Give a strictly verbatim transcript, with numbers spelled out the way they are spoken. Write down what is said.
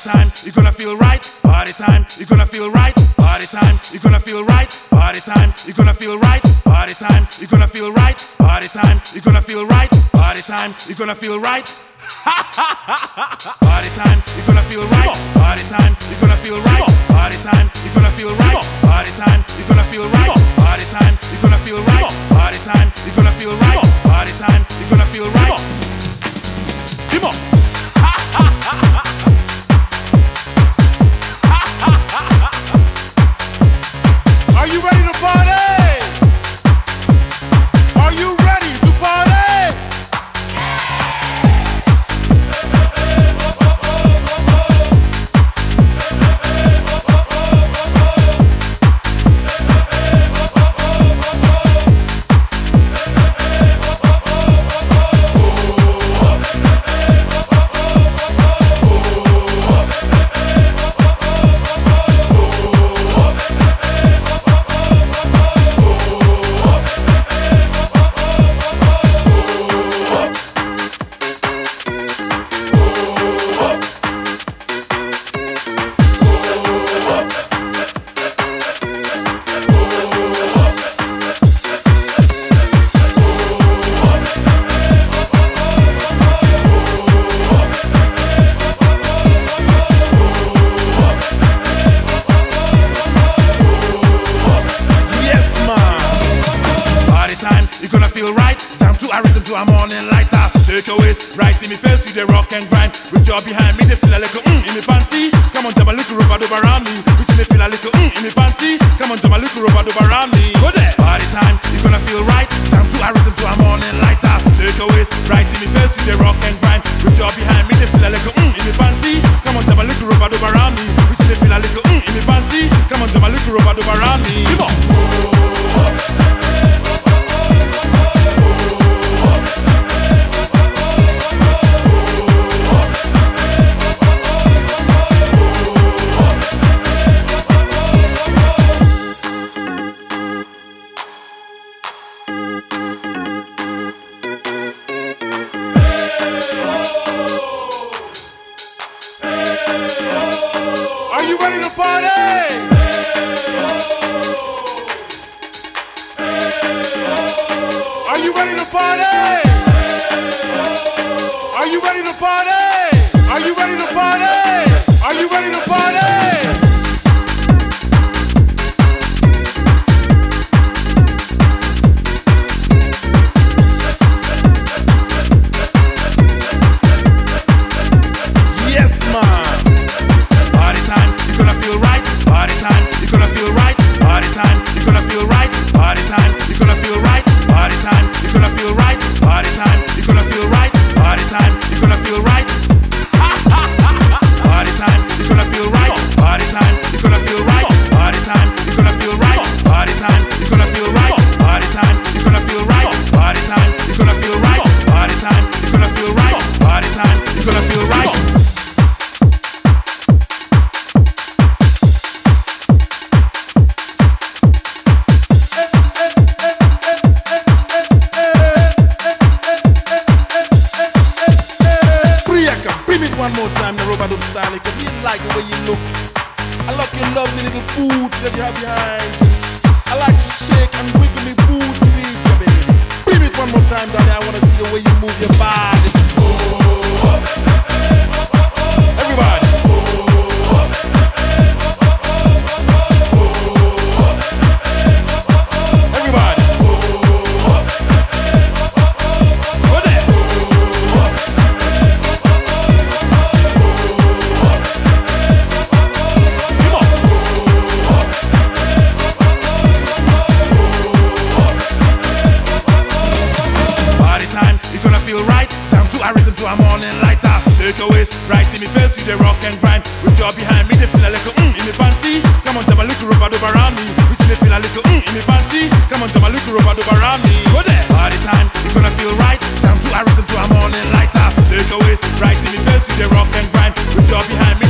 time, you're gonna feel right. Party time, you're gonna feel right. Party time, you're gonna feel right. Party time, you're gonna feel right. Party time, you're gonna feel right. Party time, you're gonna feel right. Party time, you're gonna feel right. Party time, you're gonna feel right. Party time, you're gonna feel right. Party time, you're gonna feel right. Party time, you're gonna feel right. Party time, you're gonna feel right. Party time, you're gonna feel right. Party time, you're gonna feel right. Come on. Are you ready to party? Are you ready to party? To a morning lighter, takeaways right in me face to the rock and grind. With your behind me, they feel a little mm in me panty. Come on, jump a little rubber over around me. We see me feel a little mm in me panty. Come on, jump a little rubber over around me. Go there. Party time, you're gonna feel right. Time to a rhythm to a morning lighter. Takeaways right in me face to the rock and grind. With your behind me, they feel a little mm in me panty. Come on, jump a little rubber over around me. We see me feel a little mm in me panty. Come on, jump a little rubber over around me. Come on. Are you ready to party? Are you ready to party? Are you ready to party? Are you ready to party? Are you ready to party? Yes, man. Party time, you're gonna feel right. Party time, you're gonna feel right. Party time, you're gonna feel right. Party time, you're gonna feel right. Party time, you're gonna feel right. Party time, you're gonna feel right. Party time, you're gonna feel right. Party time, you're gonna feel right. Party time, you're gonna feel right. Party time, you're gonna feel right. Party time, you're gonna feel right. Party time, you're gonna feel right. Party time, you're gonna feel right. Party time, you're gonna feel right. Party time, you're gonna feel right. One more time, the rubber dub style, because you like the way you look. I like your lovely little boots that you have behind. I like to shake and wiggle me boots with you, baby. Bring it one more time, daddy. I wanna see the way you move your body. Everybody. Everybody. Go there. To a morning lighter, takeaways right in me face to the rock and grind. With your behind me, they feel a little mm in me panty. Come on, jump a little rubber over around me. We see me feel a little mm in me panty. Come on, jump a little rubber over around me. Go there. Party time, you're gonna feel right. Time to a rhythm to a morning lighter. Takeaways right in me face to the rock and grind. With your behind me.